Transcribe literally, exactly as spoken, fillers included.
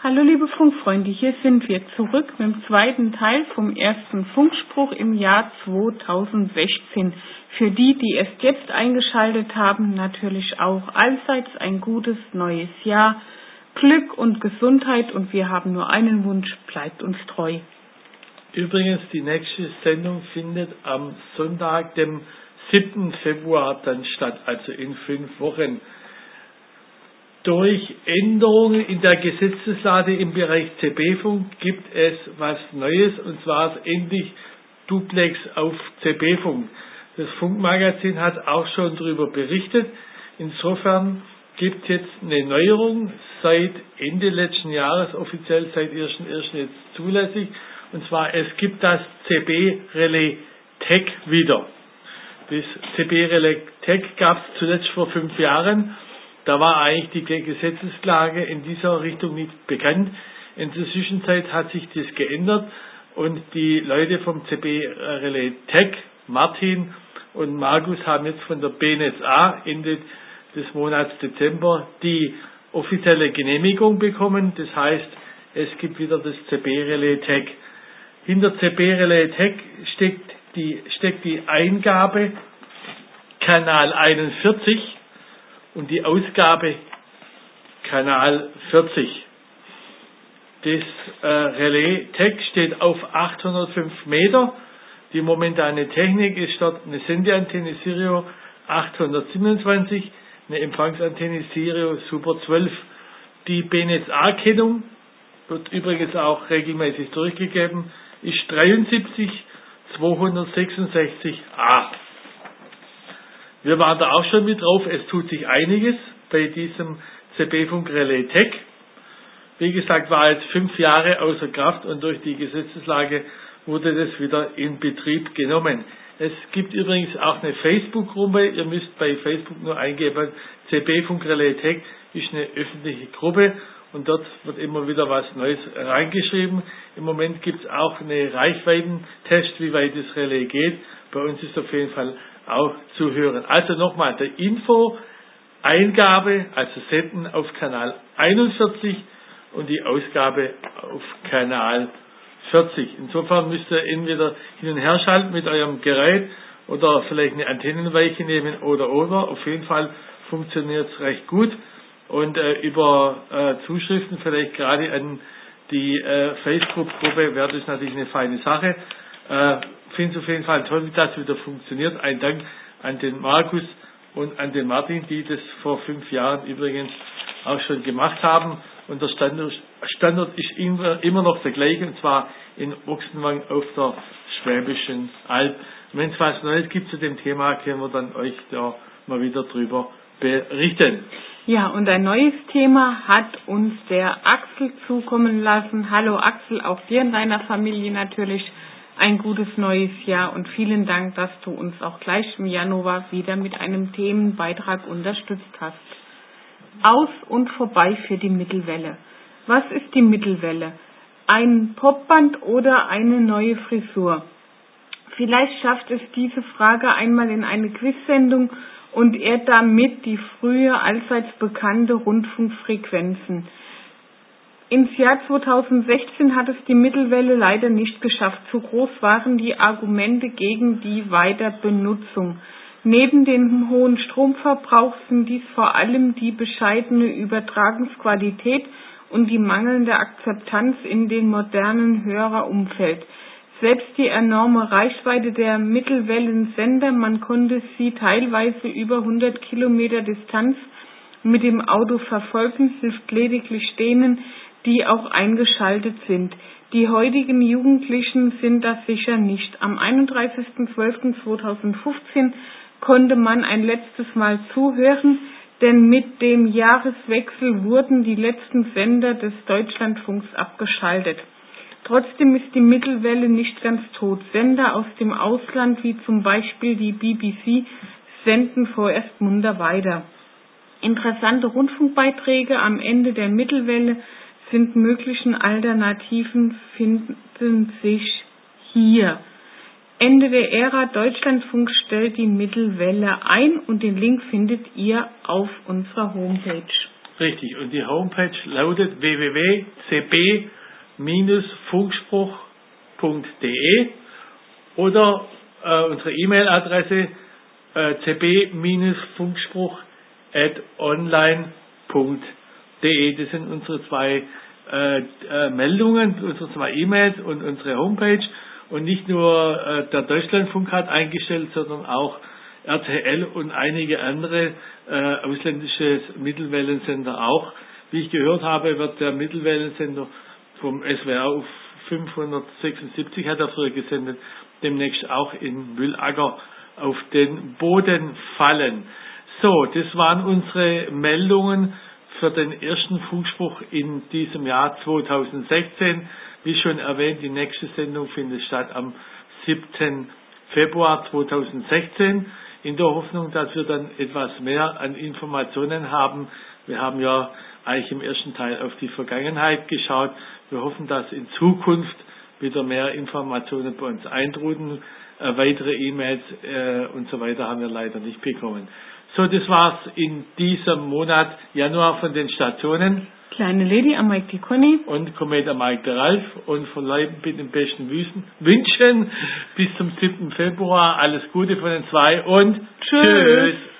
Hallo liebe Funkfreunde, hier sind wir zurück mit dem zweiten Teil vom ersten Funkspruch im Jahr zweitausendsechzehn. Für die, die erst jetzt eingeschaltet haben, natürlich auch allseits ein gutes neues Jahr, Glück und Gesundheit, und wir haben nur einen Wunsch: bleibt uns treu. Übrigens, die nächste Sendung findet am Sonntag, dem siebten Februar dann statt, also in fünf Wochen. Durch Änderungen in der Gesetzeslage im Bereich C B-Funk gibt es was Neues, und zwar endlich Duplex auf C B-Funk. Das Funkmagazin hat auch schon darüber berichtet. Insofern gibt es jetzt eine Neuerung seit Ende letzten Jahres, offiziell seit ersten ersten jetzt zulässig. Und zwar, es gibt das C B-Relais Tech wieder. Das C B-Relais Tech gab es zuletzt vor fünf Jahren. Da war eigentlich die Gesetzeslage in dieser Richtung nicht bekannt. In der Zwischenzeit hat sich das geändert und die Leute vom C B-Relais Tech, Martin und Markus, haben jetzt von der B N S A Ende des Monats Dezember die offizielle Genehmigung bekommen. Das heißt, es gibt wieder das C B-Relais Tech. Hinter C B-Relais Tech steckt die, steckt die Eingabe Kanal einundvierzig und die Ausgabe Kanal vierzig. Das äh, Relais Tech steht auf achthundertfünf Meter. Die momentane Technik ist dort eine Sendeantenne Sirio achthundertsiebenundzwanzig, eine Empfangsantenne Sirio Super zwölf. Die B N S A-Kennung wird übrigens auch regelmäßig durchgegeben, ist dreiundsiebzig zweihundertsechsundsechzig A. Wir waren da auch schon mit drauf. Es tut sich einiges bei diesem C B-Funk Relais Tech. Wie gesagt, war jetzt fünf Jahre außer Kraft und durch die Gesetzeslage wurde das wieder in Betrieb genommen. Es gibt übrigens auch eine Facebook-Gruppe. Ihr müsst bei Facebook nur eingeben, C B-Funk Relais Tech ist eine öffentliche Gruppe und dort wird immer wieder was Neues reingeschrieben. Im Moment gibt es auch eine Reichweitentest, wie weit das Relais geht. Bei uns ist auf jeden Fall auch zu hören. Also nochmal, der Info, Eingabe, also Senden auf Kanal einundvierzig und die Ausgabe auf Kanal vierzig. Insofern müsst ihr entweder hin und her schalten mit eurem Gerät oder vielleicht eine Antennenweiche nehmen oder oder. Auf jeden Fall funktioniert es recht gut. Und äh, über äh, Zuschriften vielleicht gerade an die äh, Facebook-Gruppe wäre das natürlich eine feine Sache. Äh, finde es auf jeden Fall toll, dass es wieder funktioniert. Ein Dank an den Markus und an den Martin, die das vor fünf Jahren übrigens auch schon gemacht haben. Und der Standort, Standort ist immer, immer noch der gleiche, und zwar in Ochsenwang auf der Schwäbischen Alb. Wenn es was Neues gibt zu dem Thema, können wir dann euch da mal wieder drüber berichten. Ja, und ein neues Thema hat uns der Axel zukommen lassen. Hallo Axel, auch dir und deiner Familie natürlich ein gutes neues Jahr und vielen Dank, dass du uns auch gleich im Januar wieder mit einem Themenbeitrag unterstützt hast. Aus und vorbei für die Mittelwelle. Was ist die Mittelwelle? Ein Popband oder eine neue Frisur? Vielleicht schafft es diese Frage einmal in eine Quizsendung und er damit die früher allseits bekannte Rundfunkfrequenzen. Ins Jahr zweitausendsechzehn hat es die Mittelwelle leider nicht geschafft. Zu groß waren die Argumente gegen die Weiterbenutzung. Neben dem hohen Stromverbrauch sind dies vor allem die bescheidene Übertragungsqualität und die mangelnde Akzeptanz in dem modernen Hörerumfeld. Selbst die enorme Reichweite der Mittelwellensender, man konnte sie teilweise über hundert Kilometer Distanz mit dem Auto verfolgen, hilft lediglich denen, die auch eingeschaltet sind. Die heutigen Jugendlichen sind das sicher nicht. Am einunddreißigsten zwölften zweitausendfünfzehn konnte man ein letztes Mal zuhören, denn mit dem Jahreswechsel wurden die letzten Sender des Deutschlandfunks abgeschaltet. Trotzdem ist die Mittelwelle nicht ganz tot. Sender aus dem Ausland, wie zum Beispiel die B B C, senden vorerst munter weiter. Interessante Rundfunkbeiträge am Ende der Mittelwelle sind möglichen Alternativen finden sich hier. Ende der Ära Deutschlandfunk stellt die Mittelwelle ein und den Link findet ihr auf unserer Homepage. Richtig, und die Homepage lautet w w w punkt c b Funkspruch punkt d e oder äh, unsere E-Mail-Adresse äh, c b Funkspruch at online punkt d e. Das sind unsere zwei äh, äh, Meldungen, unsere zwei E-Mails und unsere Homepage. Und nicht nur äh, der Deutschlandfunk hat eingestellt, sondern auch R T L und einige andere äh, ausländische Mittelwellensender auch. Wie ich gehört habe, wird der Mittelwellensender vom S W R auf fünfhundertsechsundsiebzig, hat er früher gesendet, demnächst auch in Mühlacker auf den Boden fallen. So, das waren unsere Meldungen für den ersten Funkspruch in diesem Jahr zweitausendsechzehn. Wie schon erwähnt, die nächste Sendung findet statt am siebten Februar zweitausendsechzehn. In der Hoffnung, dass wir dann etwas mehr an Informationen haben. Wir haben ja eigentlich im ersten Teil auf die Vergangenheit geschaut. Wir hoffen, dass in Zukunft wieder mehr Informationen bei uns eintrudeln. Äh, weitere E-Mails äh, und so weiter haben wir leider nicht bekommen. So, das war's in diesem Monat Januar von den Stationen. Kleine Lady am Mike die Conny. Und Komet am Mike der Ralf. Und von Leib mit den besten Wüsten wünschen bis zum siebten Februar alles Gute von den zwei und tschüss. tschüss.